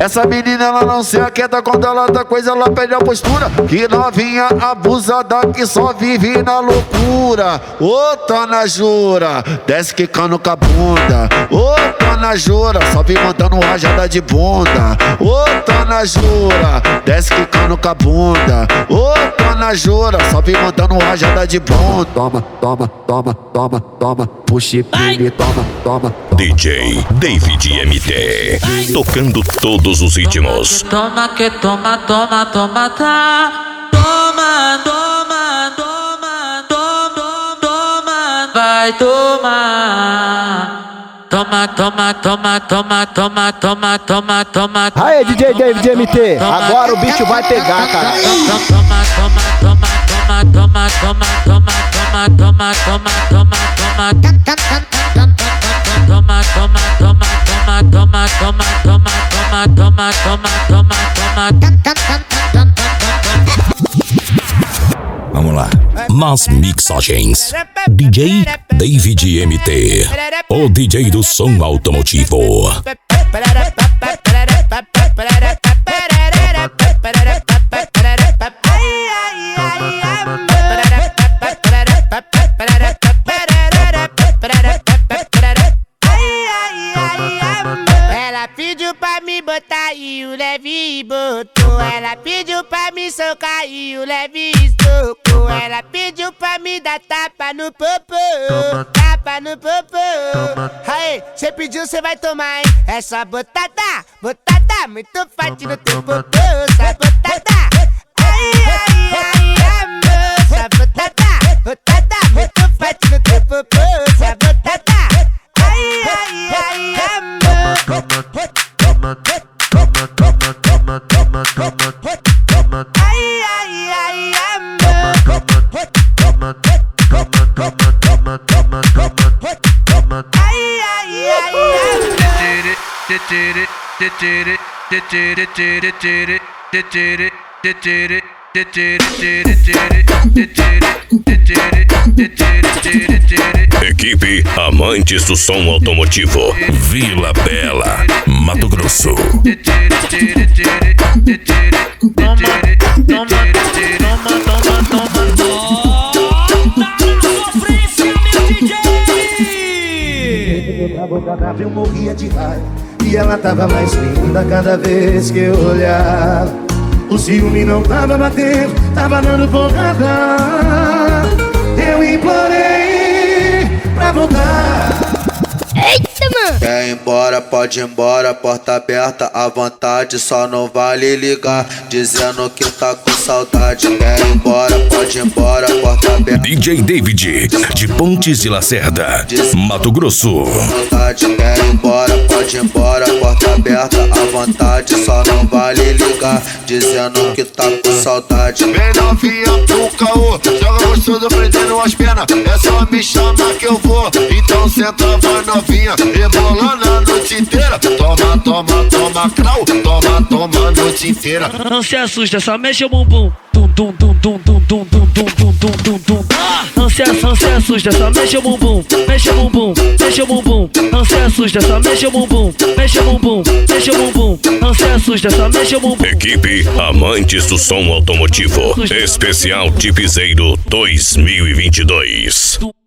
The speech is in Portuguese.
Essa menina ela não se aquieta, quando ela dá coisa ela perde a postura. Que novinha abusada que só vive na loucura. Ô Tona Jura, desce quicando com a bunda. Ô Tona Jura, só vem mandando rajada de bunda. Ô Tona Jura, desce quicando com a bunda. Ô Tona Jura, só vem mandando rajada de bunda. Toma, toma, toma, toma, toma, puxa e pile, toma, toma. DJ David MT, tocando todos os ritmos. Toma que toma, toma, toma, tá. Toma, toma, toma, toma, toma, vai tomar. Toma, toma, toma, toma, toma, toma, toma, toma. Aê, DJ David MT, agora o bicho vai pegar, cara. Toma, toma, toma, toma, toma, toma, toma, toma, toma, toma, toma. Toma, toma, toma, toma, toma, toma, toma, toma, toma, toma, toma. Vamos lá. Nas mixagens, DJ David MT, o DJ do som automotivo. Ela pediu pra me botar e o leve botou. Ela pediu pra me socar e o leve estocou. Ela pediu pra me dar tapa no popô, tapa no popô. Aí, cê pediu, cê vai tomar, hein? Essa botada, botada muito forte no teu popô. Essa botada, ai, ai, ai, amor. Essa botada, botada muito forte no teu popô. Essa botada, ai, ai, ai, amor. Ai, ai, ai, amor. Ai, ai, ai, Equipe Amantes do Som Automotivo, Vila Bela, Mato Grosso. Eu morria de raiva e ela tava mais linda cada vez que eu olhava. O ciúme não tava batendo, tava dando porrada. Eu implorei pra voltar. eita, mano. Quer ir embora, pode ir embora, porta aberta à vontade, só não vale ligar, dizendo que tá com saudade. Quer ir embora, pode ir embora, porta aberta. DJ David, de Pontes de Lacerda, Mato Grosso. Quer ir embora, pode ir embora, porta aberta à vontade, só não vale ligar, dizendo que tá com saudade. Vem novinha pro caô, joga gostoso prendendo as penas. É só me chamar que eu vou, então senta, vai novinha, rebolando a noite inteira. Toma, toma, toma, crau, toma, toma a noite inteira. Não se assusta, só mexe o bumbum. Tum, tum, tum, tum, tum, tum, tum, tum, tum, tum, tum, tum. Não se assusta, só mexe o bumbum. Mexe o bumbum, mexe o bumbum. Não se assusta, só mexe o bumbum. Mexe o bumbum, mexe o bumbum. Não se assusta, só mexe o bumbum. Equipe Amantes do Som Automotivo, especial Tipizeiro 2022.